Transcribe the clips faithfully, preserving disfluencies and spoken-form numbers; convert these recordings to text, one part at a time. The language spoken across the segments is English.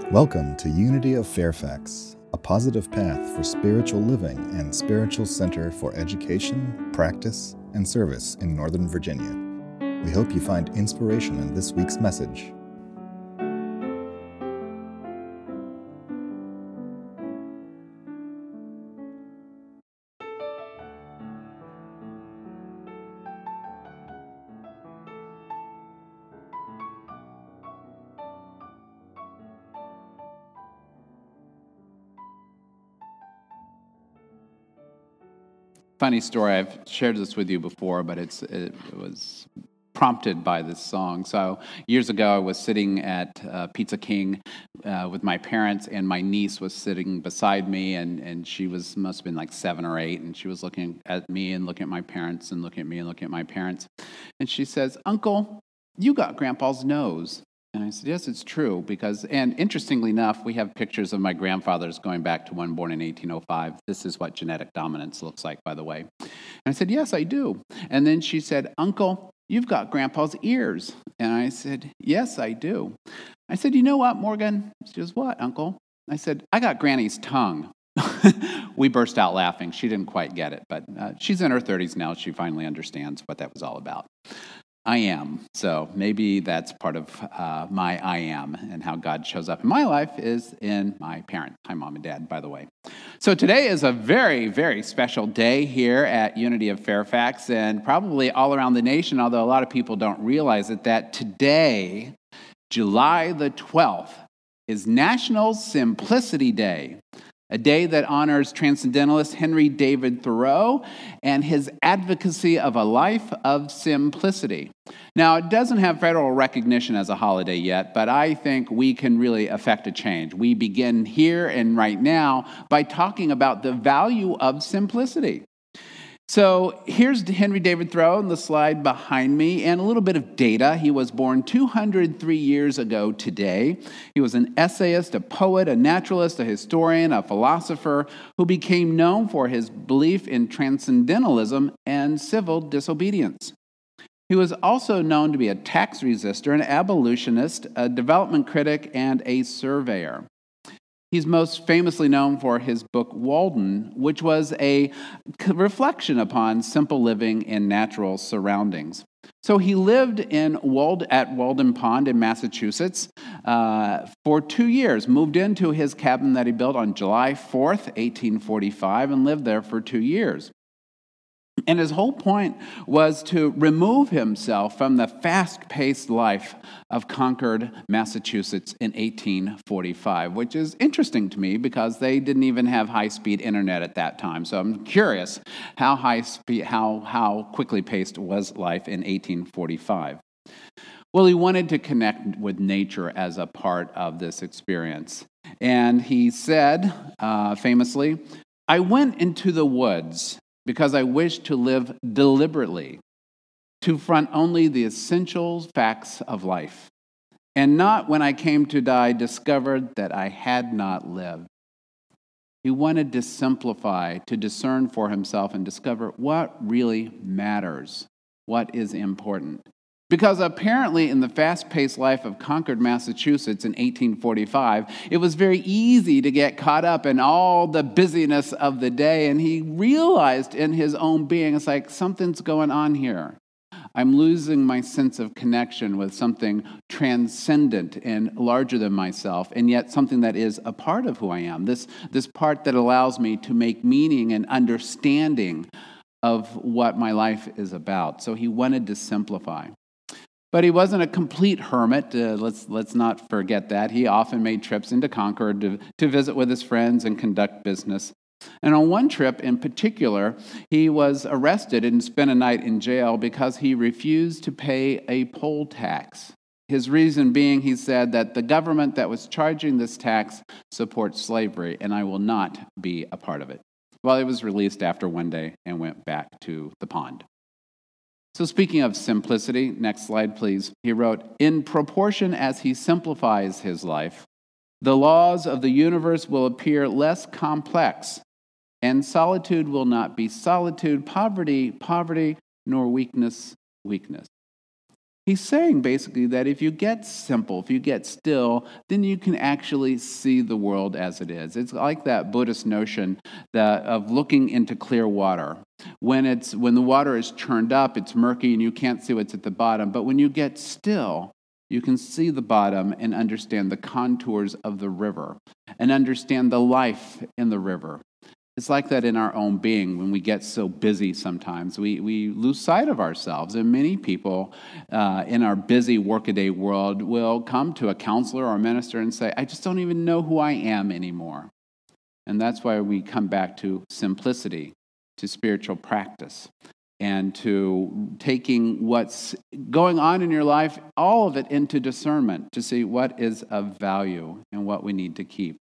Welcome to Unity of Fairfax, a positive path for spiritual living and spiritual center for education, practice, and service in Northern Virginia. We hope you find inspiration in this week's message. Funny story, I've shared this with you before, but it's it was prompted by this song. So years ago, I was sitting at uh, Pizza King uh, with my parents, and my niece was sitting beside me, and, and she was must have been like seven or eight, and she was looking at me and looking at my parents and looking at me and looking at my parents. And she says, "Uncle, you got Grandpa's nose." And I said, "Yes, it's true," because, and interestingly enough, we have pictures of my grandfathers going back to one born in eighteen oh five. This is what genetic dominance looks like, by the way. And I said, "Yes, I do." And then she said, "Uncle, you've got Grandpa's ears." And I said, "Yes, I do." I said, "You know what, Morgan?" She goes, "What, Uncle?" I said, "I got Granny's tongue." We burst out laughing. She didn't quite get it, but uh, she's in her thirties now. She finally understands what that was all about. I am. So maybe that's part of uh, my I am, and how God shows up in my life is in my parents. Hi, Mom and Dad, by the way. So today is a very, very special day here at Unity of Fairfax, and probably all around the nation, although a lot of people don't realize it, that today, July the twelfth, is National Simplicity Day. A day that honors transcendentalist Henry David Thoreau and his advocacy of a life of simplicity. Now, it doesn't have federal recognition as a holiday yet, but I think we can really affect a change. We begin here and right now by talking about the value of simplicity. So here's Henry David Thoreau on the slide behind me, and a little bit of data. He was born two hundred three years ago today. He was an essayist, a poet, a naturalist, a historian, a philosopher who became known for his belief in transcendentalism and civil disobedience. He was also known to be a tax resister, an abolitionist, a development critic, and a surveyor. He's most famously known for his book, Walden, which was a reflection upon simple living in natural surroundings. So he lived in Wald at Walden Pond in Massachusetts uh, for two years, moved into his cabin that he built on July fourth, eighteen forty-five, and lived there for two years. And his whole point was to remove himself from the fast-paced life of Concord, Massachusetts in eighteen forty-five, which is interesting to me because they didn't even have high-speed internet at that time. So I'm curious how high speed, how how quickly paced was life in eighteen forty-five. Well, he wanted to connect with nature as a part of this experience. And he said, uh, famously, "I went into the woods because I wished to live deliberately, to front only the essential facts of life, and not when I came to die discovered that I had not lived." He wanted to simplify, to discern for himself and discover what really matters, what is important. Because apparently in the fast-paced life of Concord, Massachusetts in eighteen forty-five, it was very easy to get caught up in all the busyness of the day, and he realized in his own being, it's like, something's going on here. I'm losing my sense of connection with something transcendent and larger than myself, and yet something that is a part of who I am, this, this part that allows me to make meaning and understanding of what my life is about. So he wanted to simplify. But he wasn't a complete hermit. Uh, let's let's not forget that. He often made trips into Concord to, to visit with his friends and conduct business. And on one trip in particular, he was arrested and spent a night in jail because he refused to pay a poll tax. His reason being, he said, that the government that was charging this tax supports slavery, and I will not be a part of it. Well, he was released after one day and went back to the pond. So speaking of simplicity, next slide, please. He wrote, "In proportion as he simplifies his life, the laws of the universe will appear less complex, and solitude will not be solitude, poverty, poverty, nor weakness, weakness." He's saying basically that if you get simple, if you get still, then you can actually see the world as it is. It's like that Buddhist notion that of looking into clear water. When it's when the water is churned up, it's murky and you can't see what's at the bottom. But when you get still, you can see the bottom and understand the contours of the river and understand the life in the river. It's like that in our own being. When we get so busy sometimes, we, we lose sight of ourselves. And many people uh, in our busy workaday world will come to a counselor or a minister and say, I just don't even know who I am anymore. And that's why we come back to simplicity, to spiritual practice, and to taking what's going on in your life, all of it into discernment to see what is of value and what we need to keep.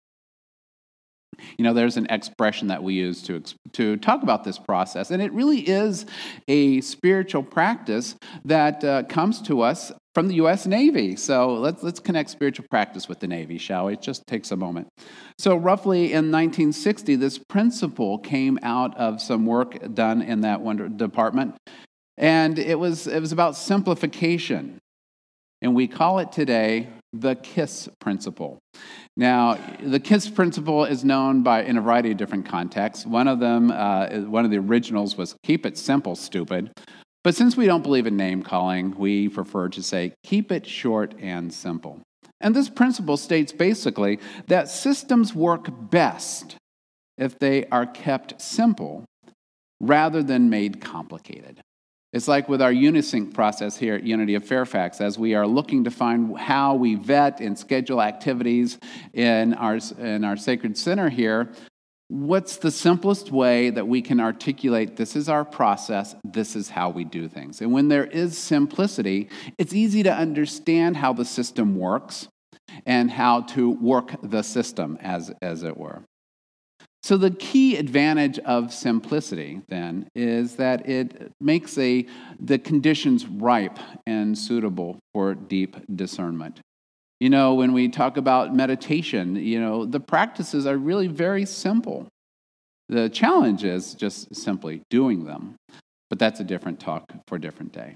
You know, there's an expression that we use to to talk about this process, and it really is a spiritual practice that uh, comes to us from the U S Navy. So let's let's connect spiritual practice with the Navy, shall we? It just takes a moment. So roughly in nineteen sixty, this principle came out of some work done in that one department, and it was it was about simplification, and we call it today the KISS principle. Now, the KISS principle is known by in a variety of different contexts. One of them, uh, one of the originals was keep it simple, stupid. But since we don't believe in name calling, we prefer to say keep it short and simple. And this principle states basically that systems work best if they are kept simple rather than made complicated. It's like with our Unisync process here at Unity of Fairfax, as we are looking to find how we vet and schedule activities in our, in our Sacred Center here. What's the simplest way that we can articulate this is our process, this is how we do things? And when there is simplicity, it's easy to understand how the system works and how to work the system, as, as it were. So the key advantage of simplicity, then, is that it makes a, the conditions ripe and suitable for deep discernment. You know, when we talk about meditation, you know, the practices are really very simple. The challenge is just simply doing them. But that's a different talk for a different day.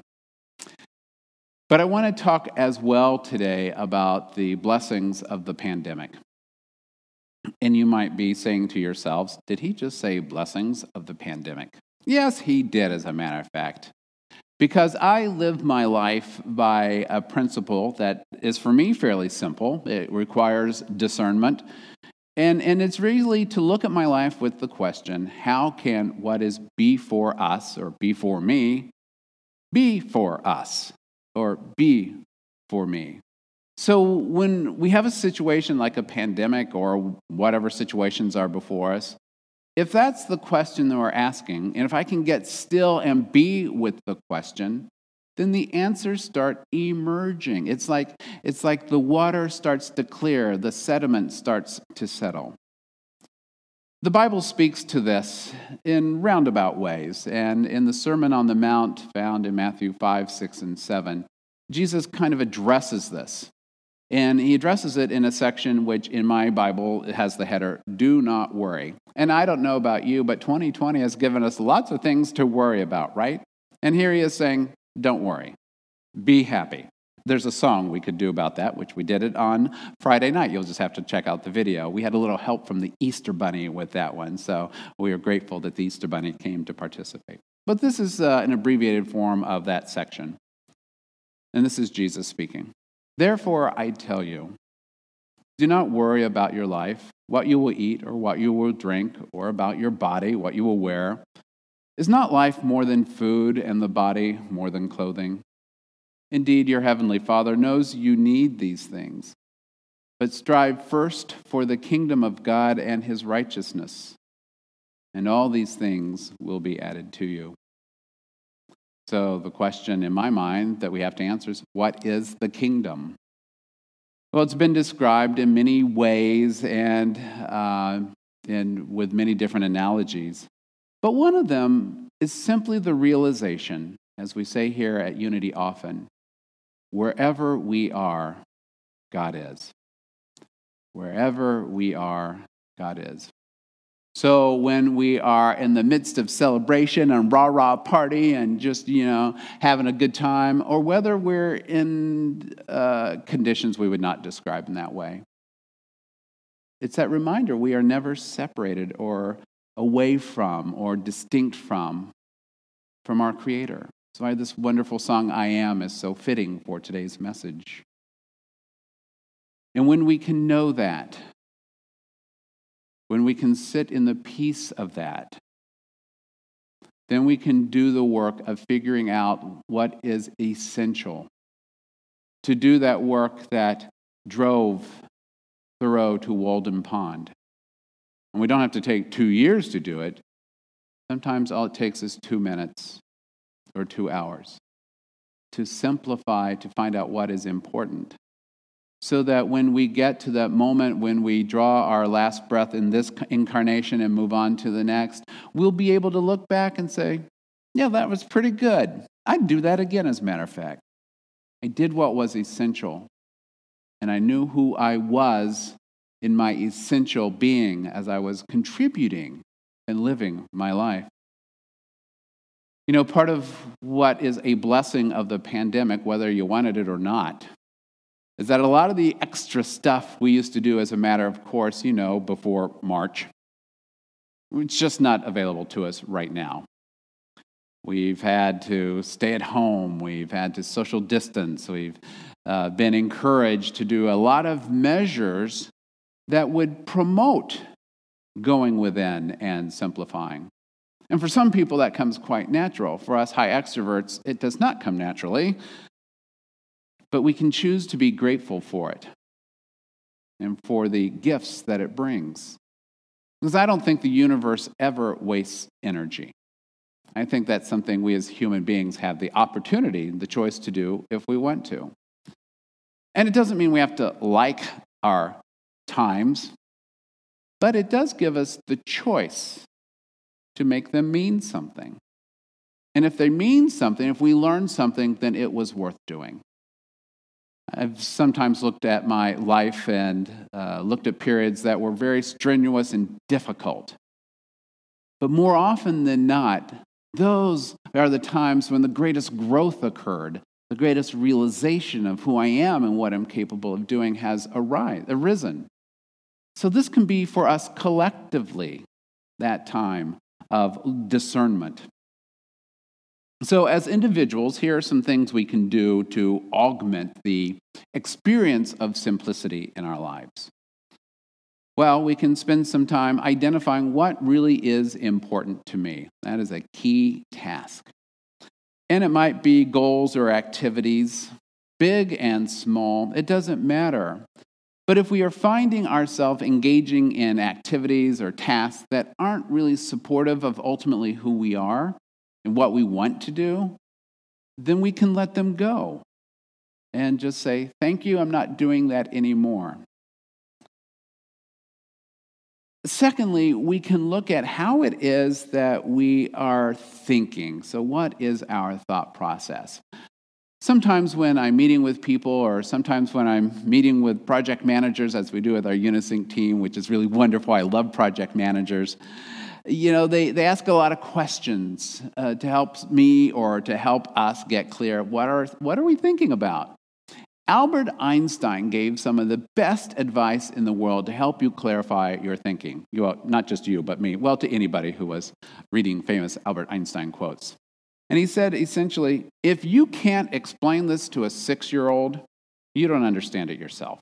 But I want to talk as well today about the blessings of the pandemic. And you might be saying to yourselves, did he just say blessings of the pandemic? Yes, he did, as a matter of fact. Because I live my life by a principle that is, for me, fairly simple. It requires discernment. And, and it's really to look at my life with the question, how can what is before us, or before me, be for us, or be for me? So when we have a situation like a pandemic or whatever situations are before us, if that's the question that we're asking, and if I can get still and be with the question, then the answers start emerging. It's like, it's like the water starts to clear, the sediment starts to settle. The Bible speaks to this in roundabout ways, and in the Sermon on the Mount found in Matthew five, six, and seven, Jesus kind of addresses this. And he addresses it in a section which in my Bible has the header, do not worry. And I don't know about you, but twenty twenty has given us lots of things to worry about, right? And here he is saying, don't worry, be happy. There's a song we could do about that, which we did it on Friday night. You'll just have to check out the video. We had a little help from the Easter Bunny with that one, so we are grateful that the Easter Bunny came to participate. But this is uh, an abbreviated form of that section. And this is Jesus speaking. Therefore, I tell you, do not worry about your life, what you will eat or what you will drink, or about your body, what you will wear. Is not life more than food, and the body more than clothing? Indeed, your heavenly Father knows you need these things. But strive first for the kingdom of God and his righteousness, and all these things will be added to you. So the question in my mind that we have to answer is, what is the kingdom? Well, it's been described in many ways and, uh, and with many different analogies. But one of them is simply the realization, as we say here at Unity often, wherever we are, God is. Wherever we are, God is. So when we are in the midst of celebration and rah-rah party and just, you know, having a good time, or whether we're in uh, conditions we would not describe in that way. It's that reminder we are never separated or away from or distinct from, from our Creator. That's why this wonderful song, I Am, is so fitting for today's message. And when we can know that, when we can sit in the peace of that, then we can do the work of figuring out what is essential. To do that work that drove Thoreau to Walden Pond. And we don't have to take two years to do it. Sometimes all it takes is two minutes or two hours to simplify, to find out what is important. So that when we get to that moment when we draw our last breath in this incarnation and move on to the next, we'll be able to look back and say, yeah, that was pretty good. I'd do that again, as a matter of fact. I did what was essential, and I knew who I was in my essential being as I was contributing and living my life. You know, part of what is a blessing of the pandemic, whether you wanted it or not, is that a lot of the extra stuff we used to do as a matter of course, you know, before March, it's just not available to us right now. We've had to stay at home. We've had to social distance. We've uh, been encouraged to do a lot of measures that would promote going within and simplifying. And for some people, that comes quite natural. For us high extroverts, it does not come naturally. But we can choose to be grateful for it and for the gifts that it brings. Because I don't think the universe ever wastes energy. I think that's something we as human beings have the opportunity, the choice to do if we want to. And it doesn't mean we have to like our times, but it does give us the choice to make them mean something. And if they mean something, if we learn something, then it was worth doing. I've sometimes looked at my life and uh, looked at periods that were very strenuous and difficult. But more often than not, those are the times when the greatest growth occurred, the greatest realization of who I am and what I'm capable of doing has arise, arisen. So this can be for us collectively that time of discernment. So as individuals, here are some things we can do to augment the experience of simplicity in our lives. Well, we can spend some time identifying what really is important to me. That is a key task. And it might be goals or activities, big and small. It doesn't matter. But if we are finding ourselves engaging in activities or tasks that aren't really supportive of ultimately who we are, and what we want to do, then we can let them go and just say, thank you, I'm not doing that anymore. Secondly, we can look at how it is that we are thinking. So what is our thought process? Sometimes when I'm meeting with people, or sometimes when I'm meeting with project managers, as we do with our Unisync team, which is really wonderful. I love project managers. You know, they, they ask a lot of questions uh, to help me or to help us get clear. What are, what are we thinking about? Albert Einstein gave some of the best advice in the world to help you clarify your thinking. You, well, not just you, but me. Well, to anybody who was reading famous Albert Einstein quotes. And he said, essentially, if you can't explain this to a six-year-old, you don't understand it yourself.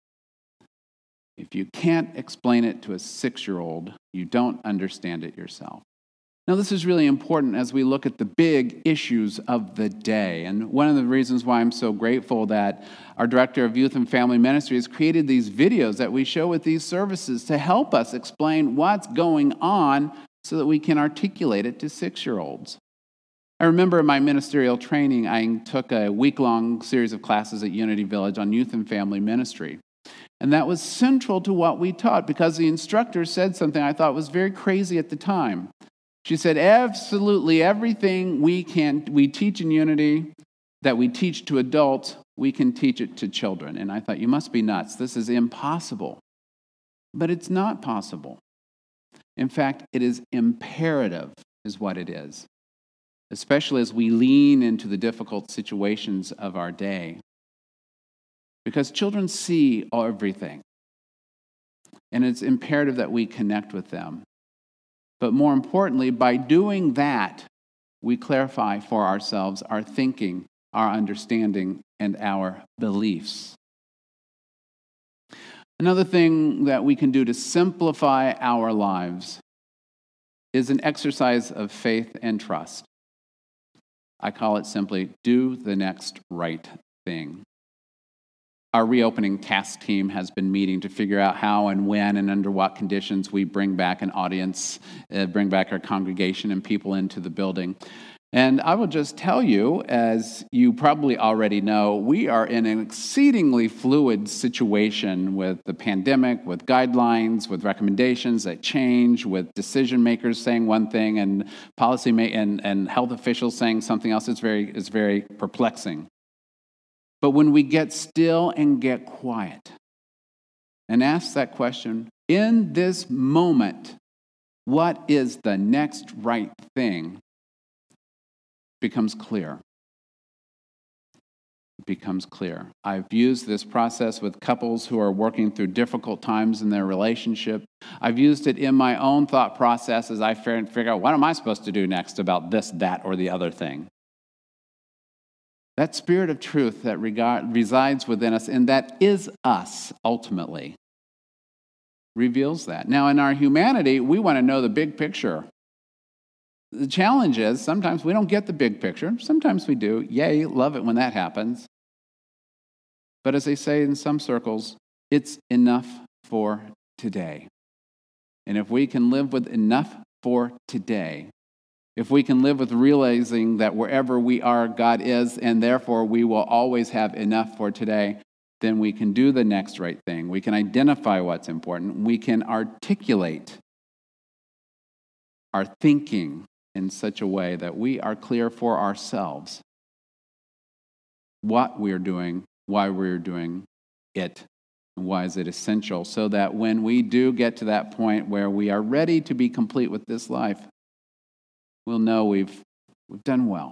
If you can't explain it to a six-year-old, you don't understand it yourself. Now, this is really important as we look at the big issues of the day. And one of the reasons why I'm so grateful that our Director of Youth and Family Ministry has created these videos that we show with these services to help us explain what's going on so that we can articulate it to six-year-olds. I remember in my ministerial training, I took a week-long series of classes at Unity Village on youth and family ministry. And that was central to what we taught because the instructor said something I thought was very crazy at the time. She said, absolutely everything we can, we teach in Unity, that we teach to adults, we can teach it to children. And I thought, you must be nuts. This is impossible. But it's not possible. In fact, it is imperative, is what it is, especially as we lean into the difficult situations of our day. Because children see everything, and it's imperative that we connect with them. But more importantly, by doing that, we clarify for ourselves our thinking, our understanding, and our beliefs. Another thing that we can do to simplify our lives is an exercise of faith and trust. I call it simply, do the next right thing. Our reopening task team has been meeting to figure out how and when and under what conditions we bring back an audience, uh, bring back our congregation and people into the building. And I will just tell you, as you probably already know, we are in an exceedingly fluid situation with the pandemic, with guidelines, with recommendations that change, with decision makers saying one thing and policy ma- and, and health officials saying something else. It's very, it's very perplexing. But when we get still and get quiet and ask that question, in this moment, what is the next right thing? Becomes clear. It becomes clear. I've used this process with couples who are working through difficult times in their relationship. I've used it in my own thought process as I figure out, what am I supposed to do next about this, that, or the other thing? That spirit of truth that regard, resides within us, and that is us, ultimately, reveals that. Now, in our humanity, we want to know the big picture. The challenge is, sometimes we don't get the big picture. Sometimes we do. Yay, love it when that happens. But as they say in some circles, it's enough for today. And if we can live with enough for today, if we can live with realizing that wherever we are, God is, and therefore we will always have enough for today, then we can do the next right thing. We can identify what's important. We can articulate our thinking in such a way that we are clear for ourselves what we're doing, why we're doing it, and why is it essential, so that when we do get to that point where we are ready to be complete with this life, we'll know we've, we've done well.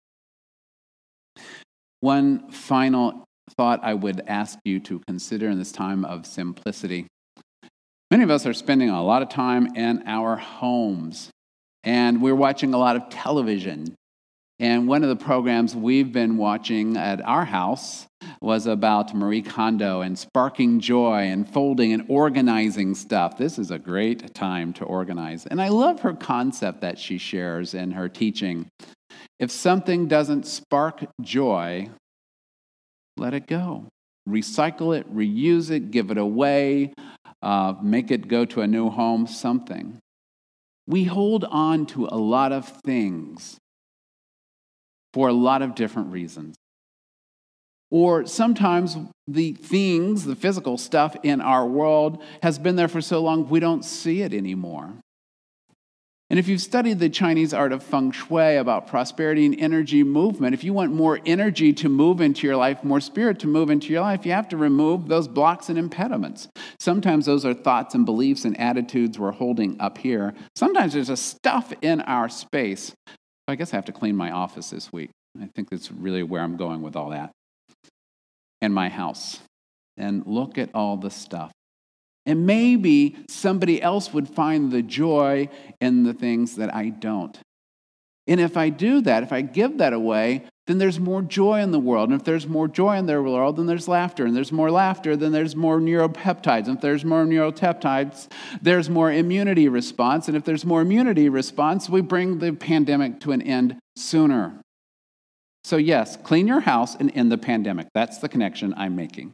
One final thought I would ask you to consider in this time of simplicity. Many of us are spending a lot of time in our homes, and we're watching a lot of television. And one of the programs we've been watching at our house was about Marie Kondo and sparking joy and folding and organizing stuff. This is a great time to organize. And I love her concept that she shares in her teaching. If something doesn't spark joy, let it go. Recycle it, reuse it, give it away, uh, make it go to a new home, something. We hold on to a lot of things for a lot of different reasons. Or sometimes the things, the physical stuff in our world has been there for so long we don't see it anymore. And if you've studied the Chinese art of feng shui about prosperity and energy movement, if you want more energy to move into your life, more spirit to move into your life, you have to remove those blocks and impediments. Sometimes those are thoughts and beliefs and attitudes we're holding up here. Sometimes there's a stuff in our space. I guess I have to clean my office this week. I think that's really where I'm going with all that. And my house. And look at all the stuff. And maybe somebody else would find the joy in the things that I don't. And if I do that, if I give that away, then there's more joy in the world. And if there's more joy in the world, then there's laughter. And there's more laughter, then there's more neuropeptides. And if there's more neuropeptides, there's more immunity response. And if there's more immunity response, we bring the pandemic to an end sooner. So yes, clean your house and end the pandemic. That's the connection I'm making.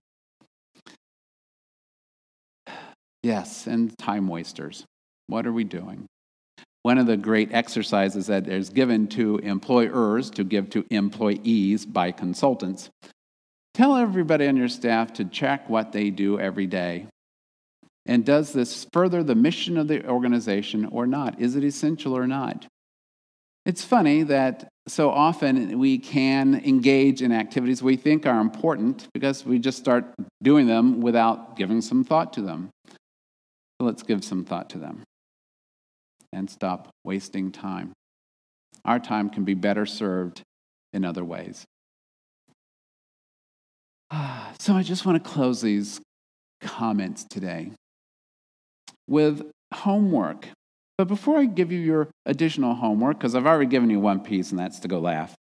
Yes, and time wasters. What are we doing? One of the great exercises that is given to employers to give to employees by consultants, tell everybody on your staff to check what they do every day. And does this further the mission of the organization or not? Is it essential or not? It's funny that so often we can engage in activities we think are important because we just start doing them without giving some thought to them. So let's give some thought to them. and stop wasting time. Our time can be better served in other ways. So I just want to close these comments today with homework. But before I give you your additional homework, because I've already given you one piece, and that's to go laugh,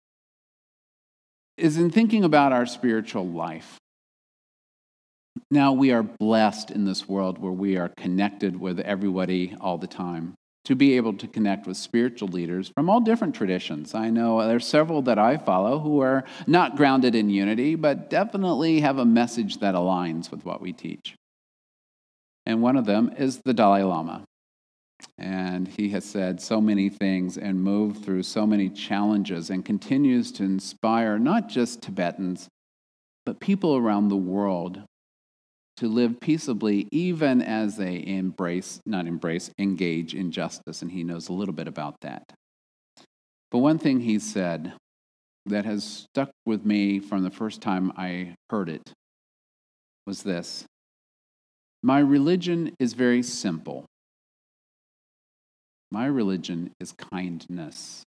is in thinking about our spiritual life. Now, we are blessed in this world where we are connected with everybody all the time, to be able to connect with spiritual leaders from all different traditions. I know there's several that I follow who are not grounded in unity, but definitely have a message that aligns with what we teach. And one of them is the Dalai Lama. And he has said so many things and moved through so many challenges and continues to inspire not just Tibetans, but people around the world to live peaceably, even as they embrace, not embrace, engage in justice. And he knows a little bit about that. But one thing he said that has stuck with me from the first time I heard it was this: my religion is very simple. My religion is kindness.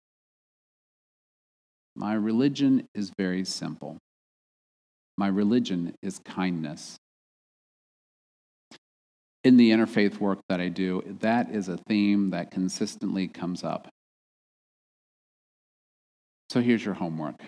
My religion is very simple. My religion is kindness. In the interfaith work that I do, that is a theme that consistently comes up. So here's your homework.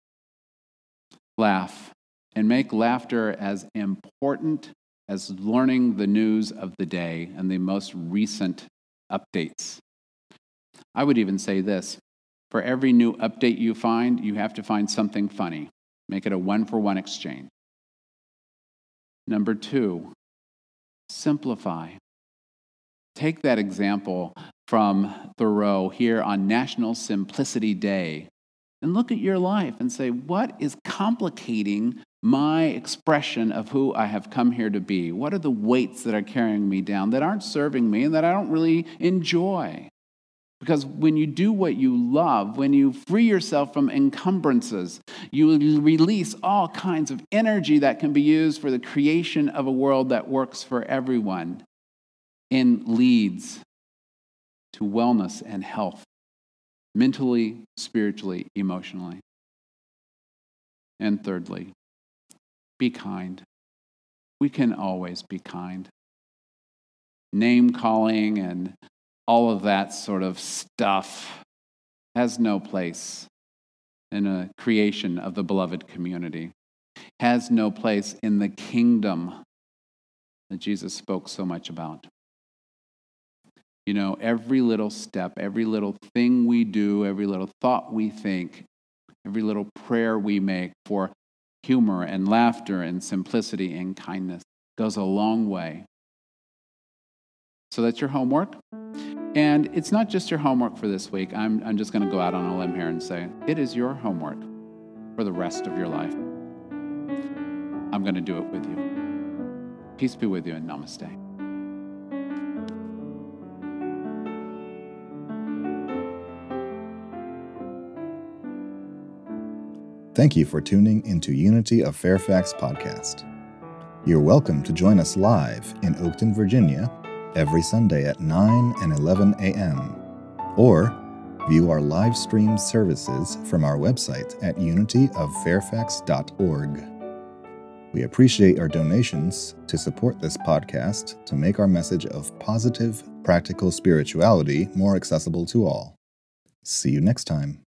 Laugh, and make laughter as important as learning the news of the day and the most recent updates. I would even say this: for every new update you find, you have to find something funny. Make it a one-for-one exchange. Number two, simplify. Take that example from Thoreau here on National Simplicity Day and look at your life and say, what is complicating my expression of who I have come here to be? What are the weights that are carrying me down, that aren't serving me, and that I don't really enjoy? Because when you do what you love, when you free yourself from encumbrances, you release all kinds of energy that can be used for the creation of a world that works for everyone and leads to wellness and health, mentally, spiritually, emotionally. And thirdly, be kind. We can always be kind. Name calling and all of that sort of stuff has no place in a creation of the beloved community, has no place in the kingdom that Jesus spoke so much about. You know, every little step, every little thing we do, every little thought we think, every little prayer we make for humor and laughter and simplicity and kindness goes a long way. So that's your homework. And it's not just your homework for this week. I'm, I'm just going to go out on a limb here and say it is your homework for the rest of your life. I'm going to do it with you. Peace be with you, and namaste. Thank you for tuning into Unity of Fairfax podcast. You're welcome to join us live in Oakton, Virginia, every Sunday at nine and eleven a.m., or view our live stream services from our website at unity of fairfax dot org. We appreciate your donations to support this podcast to make our message of positive, practical spirituality more accessible to all. See you next time.